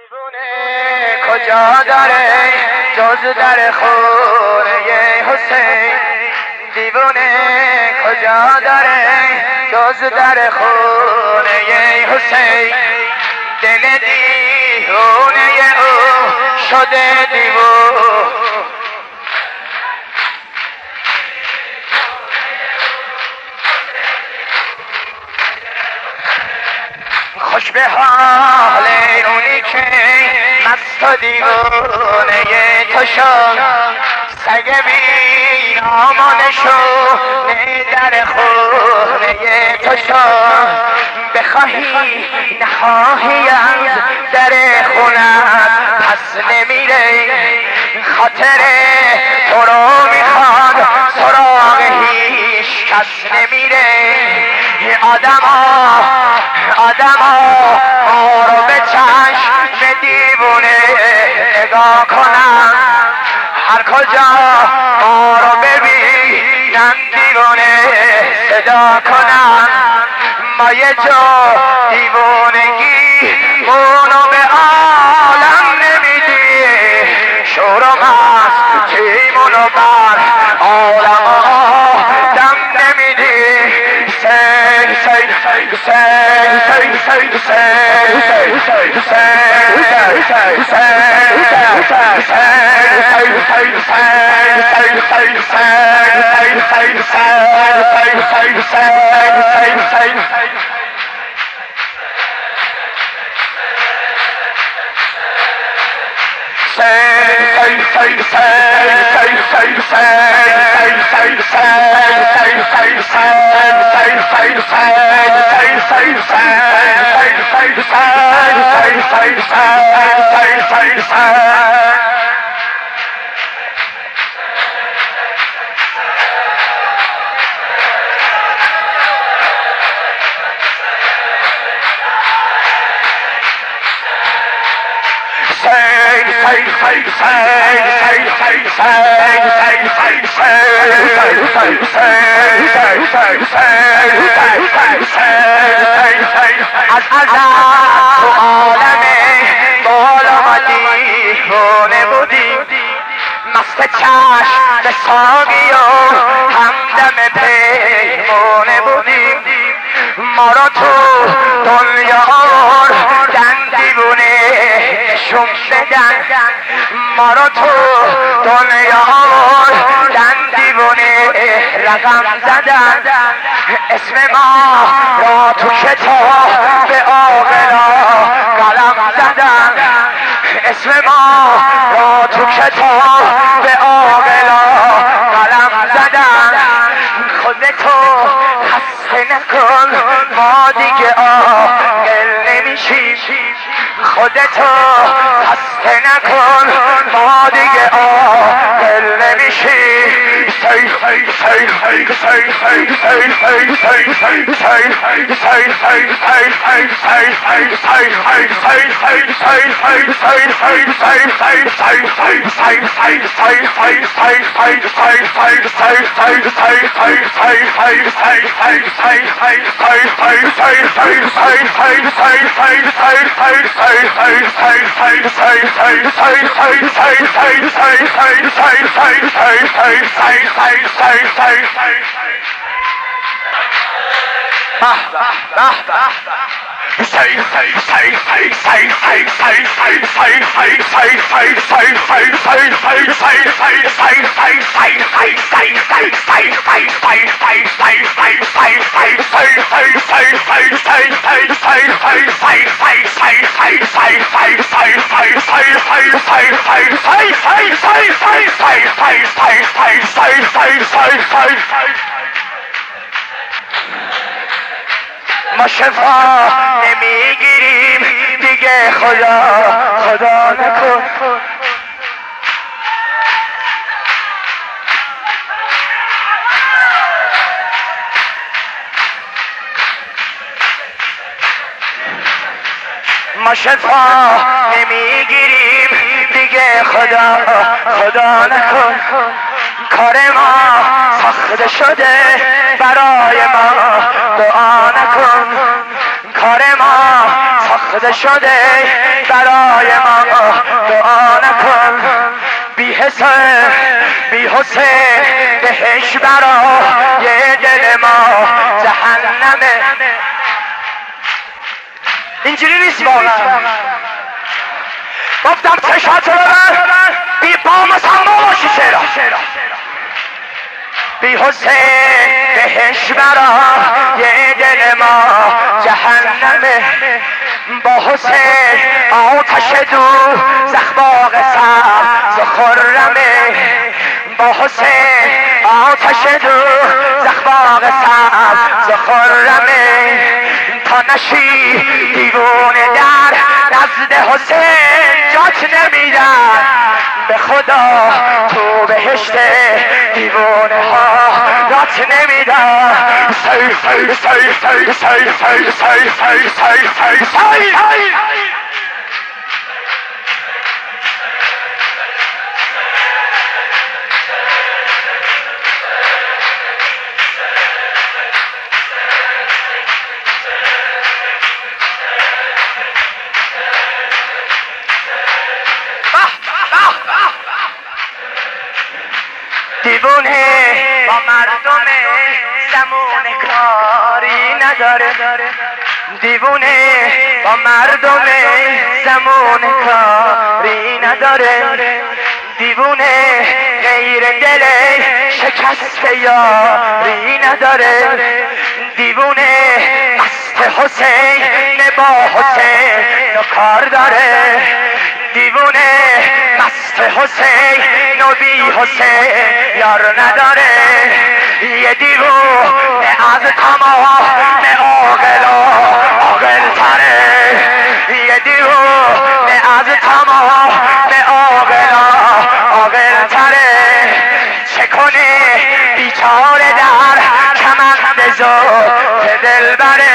کجا داره جز در خونه حسین؟ دیوونه کجا داره جز در خونه حسین؟ دل دیوونه او شده دیوونه. خوش به حال اونی که مست و دیوانه تو شد، سگ بی نامانه شو در خونه تو شد. بخواهی نخواهی از در خونت پس نمیره، خاطر تو رو میخواد سراغ هیچ کس نمیره. آدما ما رو به چشم دیوونه نگاه کنن، هر کجا ما رو ببینن دیوونه صدا کنن. ما یه جا دیوونگی مونو به عالم نمیدی، شور و مستیمونو بر عالم آدم نمیدی. از تو عالم بالا ما دیوانه بودیم، مست چشم ساقی و همدم پیمانه بودیم. ما را تو دنیا آوردن دیوونه نشون بدن، ما را تو دنیا آوردن دیوونه رقم زدن. اسم ما را تو کتاب عاقلا قلم زدن، اسم ما را تو کتاب عاقلا قلم زدن. خودتو خسته نکن ما دیگه عاقل نمیشیم، خودتو خسته نکن ما دیگه عاقل نمیشیم. ما شفا نمیگیریم دیگه، خدا نکن. ما شفا نمیگیریم دیگه، خدا نکن. کار ما سخت شده برای ما، دعا نکن. کار ما سخت شده برای حسین بی حسین بهش برای دل ما جهنمه. اینجوری نیست واقعا. گفتم چشات رو ببر بی پا مسما باشی چرا بی حسین بهش برای دل ما جهنمه. با حسین آتش دوزخ باغ سبز و خرمه. با حسین آتش دوزخ باغ سبز و خرمه. تا نشی دیوونه در نزد حسین جات نمیدن. به خدا تو بهشت دیوانه ها جات نمیدن. سی سی سی سی سی سی سی سی سی سی. دیوونه با مردم زمون کاری نداره. دیوونه با مردم زمون کاری نداره. دیوونه غیر دل شکسته یاری نداره. دیوونه قصد حسین با حسین و کار داره. دیوونه قصد حسین و بی حسین یار نداره. یه دیوونه از تمام عاقل تره. یه دیوونه از تمام عاقل تره. چه کنه بیچاره در کمند زلف دلبره.